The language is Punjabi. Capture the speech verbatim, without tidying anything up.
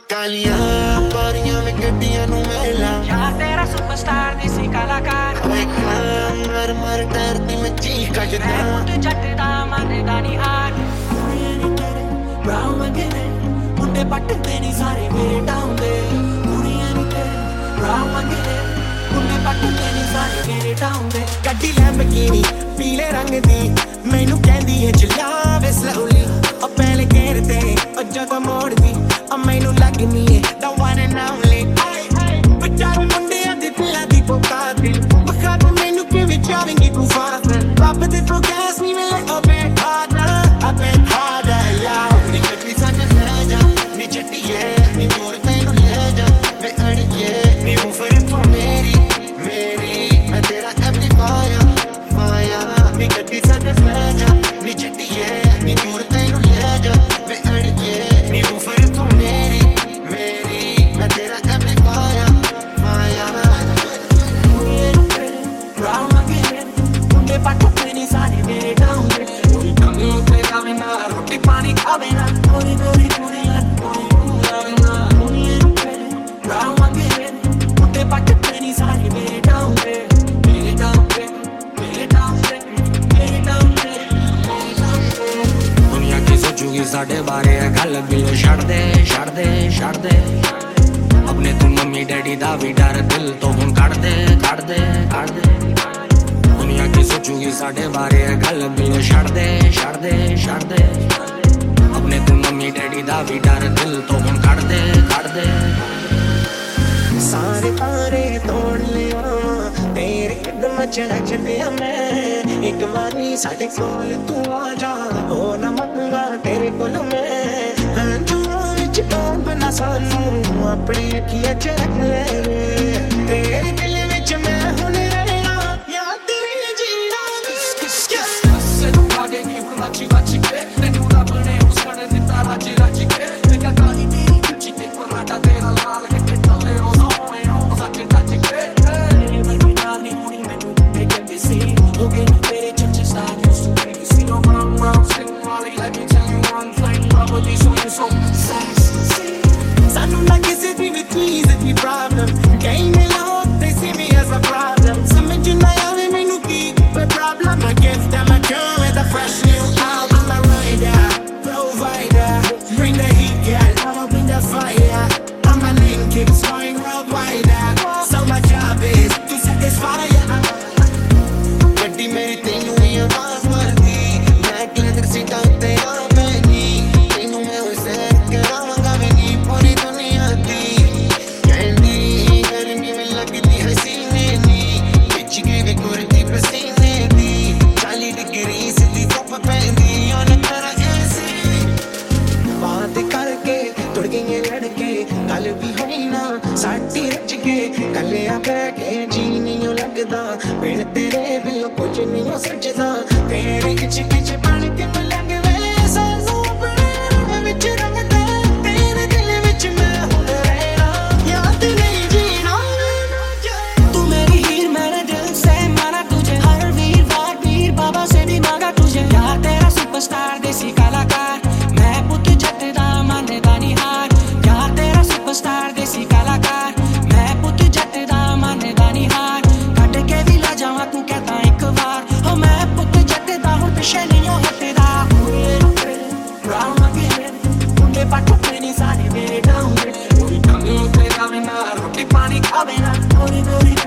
ਕਾਲੀਆਂ ਪਾਰੀਆਂ ਵਿੱਚ ਗੱਡੀਆਂ ਨੂੰ ਮੇਲਾ ਯਾਰ ਤੇਰਾ ਸੁਪਰਸਟਾਰ ਦੇਸੀ ਕਲਾਕਾਰ ਮਰ ਮਰ ਡਰਦੀ ਮੈਂ ਚੀਖ ਕੱਢਦਾ ਮੁੰਡੇ ਜੱਟ ਦਾ ਮੰਨਦਾ ਨਹੀਂ ਹਾਰ ਕੁੜੀਆਂ ਨੀ ਤੇਰੇ ਬਰਾਉ ਮੰਗੇ ਨੇ ਮੁੰਡੇ ਪੱਟਦੇ ਨਹੀਂ ਸਾਰੇ ਮੇਰੇ ਟਾਊਨ ਦੇ ਕੁੜੀਆਂ ਨੀ ਤੇਰੇ ਬਰਾਉ ਮੰਗੇ ਨੇ ਮੁੰਡੇ ਪੱਟਦੇ ਨਹੀਂ ਸਾਰੇ ਮੇਰੇ ਟਾਊਨ ਦੇ ਗੱਡੀ ਲੈਂਬਰਗਿਨੀ ਪੀਲੇ ਰੰਗ ਦੀ ਮੈਨੂੰ ਕਹਿੰਦੀ ਏ ਚਲਾ ਵੇ ਸਲੋਲੀ ਉਹ ਪਹਿਲੇ ਗੇਰ ਤੇ ਉਹ ਜਦੋਂ ਮੋੜਦੀ ਉਹ ਮੈਨੂੰ ਲੱਗਨੀ ਏ the one and only ਵਿਚਾਰੇ ਮੁੰਡਿਆਂ ਦੀ ਦਿਲਾਂ ਦੀ ਪੁਕਾਰਦੀ ਬਖਾ ਤੂੰ ਮੈਨੂੰ ਕਿਵੇਂ ਚਾਵੇਂਗੀ ਤੂੰ ਫਾਸਟ ਰੱਬ ਦੇ ਤੋਂ ਗੈਸ ਨਹੀਂ ਮਿਲੇ ਉਹ ਬੇ harder a bit harder yeah ਨੀ ਕੱਟੀ ਸਾਡੇ ਲੈ ਜਾ ਨੀ ਚੱਟੀਏ ਨੀ ਦੂਰ ਤੈਨੂੰ ਲੈ ਜਾ ਮੈਂ ਅੜੀਏ ਨੀ ਉਹ ਫਿਰ ਤੂੰ ਮੇਰੀ ਮੇਰੀ ਮੈਂ ਤੇਰਾ ਐਮਪਲੀਫਾਇਰ ਫਾਇਰ ਨੀ ਕੱਟੀ ਸਾਡੇ ਲੈ ਜਾ ਨੀ ਚੱਟੀਏ ਨੀ ਦੂਰ ਤੈਨੂੰ ਲੈ ਜਾ ਮੈਂ ਅੜੀਏ ਨੀ ਉਹ ਫਿਰ ਤੂੰ ਮੇਰੀ ਮੇਰੀ ਮੈਂ ਤੇਰਾ ਐਮਪਲੀਫਾਇਰ ਫਾਇਰ ਬਰਾਉ ਮੰਗੇ ਨੇ ਮੁੰਡੇ ਪੱਟਦੇ ਨਹੀਂ ਸਾਰੇ ਮੇਰੇ ਟਾਊਨ ਦੇ ਕੋਈ ਕੰਮ ਉੱਤੇ ਖਾਵੇ ਨਾ ਰੋਟੀ ਪਾਣੀ ਖਾਵੇ ਨਾ ਕੋਈ ਕੋਈ ਕੁੜੀਆਂ ਕੋਈ ਨਾ ਬਰਾਉ ਮੰਗੇ ਨੇ ਮੁੰਡੇ ਪੱਟਦੇ ਨਹੀਂ ਸਾਰੇ ਮੇਰੇ ਟਾਊਨ ਦੇ ਮੇਰੇ ਟਾਊਨ ਦੇ ਮੇਰੇ ਟਾਊਨ ਦੇ ਮੇਰੇ ਟਾਊਨ ਦੇ ਦੁਨੀਆ ਕੀ ਸੋਚੂਗੀ ਸਾਡੇ ਬਾਰੇ ਇਹ ਗੱਲ ਬਿਲੋ ਛੱਡ ਦੇ ਛੱਡ ਦੇ ਛੱਡ ਦੇ ਆਪਣੇ ਤੂੰ ਮੰਮੀ ਡੈਡੀ ਦਾ ਵੀ ਡਰ ਦਿਲ ਤੋਂ ਹੁਣ ਕੱਢ ਦੇ ਕੱਢ ਦੇ ਕੱਢ ਦੇ ਦੁਨੀਆ ਕੀ ਸੋਚੂਗੀ ਸਾਡੇ ਬਾਰੇ ਇਹ ਗੱਲ ਬਿਲੋ ਛੱਡ ਦੇ ਛੱਡ ਦੇ ਛੱਡ ਦੇ ਆਪਣੇ ਤੂੰ ਮੰਮੀ ਡੈਡੀ ਦਾ ਵੀ ਡਰ ਦਿਲ ਤੋਂ ਹੁਣ ਕੱਢ ਦੇ ਕੱਢ ਦੇ ਸਾਰੇ ਤਾਰੇ ਤੋੜ ਲਿਆ ਤੇਰੇ ਕਦਮ ਚ ਪਿਆ ਮੈਂ ਇੱਕ ਵਾਰੀ ਸਾਡੇ ਕੋਲ ਤੂੰ ਆ ਜਾ ਹੋ ਨਾ ਮੰਗਾ ਤੇਰੇ ਕੋਲ ਮੈਂ ਹੰਝੂਆਂ ਵਿੱਚ ਡੋਬ ਨਾ ਸਾਨੂੰ ਆਪਣੀ ਅੱਖੀਆਂ ਚ ਰੱਖ ਲੈ ਤੇਰੇ ਦਿਲ ਵਿੱਚ ਮੈਂ ਹੁਣ ਰਹਿਣਾ ਯਾਦ ਤੇਰੀ ਜੀਣਾ Se non paghi chi un maci maci che ne una bene usare di taraji raji che ne cagani di ci che guarda della lala che che talle o no e no sa che tati che e mi finali un menu e che mi si o che non vede c'è c'è sta giusto che si no round round sing molly let me tell you one thing probably so you so sexy ਸਾਨੂੰ ਨਾ ਕਿਸੇ ਦੀ ਵੀ ਚੀਜ਼ ਦੀ ਪ੍ਰੋਬਲਮ ਕਈ ਨੇ ਲੋਕ they see me as a problem ਸਮਝ ਨਾ ਆਵੇ ਮੈਨੂੰ ਕੀ ਕੋਈ problem I give them a girl with a fresh new album I'm a rider, provider bring the heat girl, I'ma bring the fire I'm a link, it's going worldwide so my job is to satisfy ya ਗੱਡੀ ਮੇਰੀ ਤੈਨੂੰ ਹੀ ਆਵਾਜ਼ ਮਾਰਦੀ ਮੈਂ ਕਲੈਦਰ ਸੀਟਾਂ ਉੱਤੇ ਆ ਬੈਠੀ ਤੈਨੂੰ ਮੈਂ ਉਸੇ ਕਰਾਵਾਂਗਾ ਮੈਂ ਨੀ ਪੂਰੀ ਦੁਨੀਆ ਦੀ ਕਹਿੰਦੀ ਗਰਮੀ ਵਿੱਚ ਲੱਗਦੀ ਹਸੀਨੇ ਨੀ ਵਿੱਚ ਕੇ ਵੀ ਗੁਰਦੀ ਪਸੀਨੇ ਦੀ ਚਾਲੀ ਡਿਗਰੀ ਸਿੱਧੀ ਧੁੱਪ ਪੈਂਦੀ ਉਹਨੇ ਕਰਾ ਐਸੀ ਬਾਤ ਕਰਕੇ ਤੁਰ ਗਈਆਂ ਲੜਕੇ ਗੱਲ ਵੀ ਹੋਈ ਨਾ ਸਾਡੀ ਰੱਜ ਕੇ ਕੱਲਿਆ ਬਹਿ ਕੇ ਜੀ ਨਹੀਂ ਲੱਗਦਾ ਬਿਨ ਤੇਰੇ ਬਿਲ ਕੁਝ ਨਹੀਂ ਸੱਜਦਾ ਤੇਰੇ ਕਿਚ ਕਿਚ ਬਣ ਕੇ ਮਲੰਗ ਵੇ ਸਾਨੂੰ ਆਪਣੇ ਵਿੱਚ ਰੰਗਦਾ ਤੇਰੇ ਦਿਲ ਵਿੱਚ ਮੈਂ ਹੁਣ ਰਹਿਣਾ ਯਾਦ ਨਹੀਂ ਜੀਣਾ तू मेरी हीर मैंने दिल से माना तुझे हर वीर वार पीर बाबा से भी मांगा तुझे यार तेरा सुपरस्टार देसी कलाकार मैं पुत जट दा मंनदा नहीं हार यार तेरा सुपरस्टार देसी कलाकार मैं पुत जट दा मंनदा नहीं हार कट के भी ला जावां तू कहता एक बार हो मैं पुत जट दा हुण पिछे नहीं हटदा ब्राउन मंगे मुंडे पट्टे नहीं सारे मेरे टाउन दे कोई कमी उते खावे ना रोटी पानी खावे ना थोड़ी थोड़ी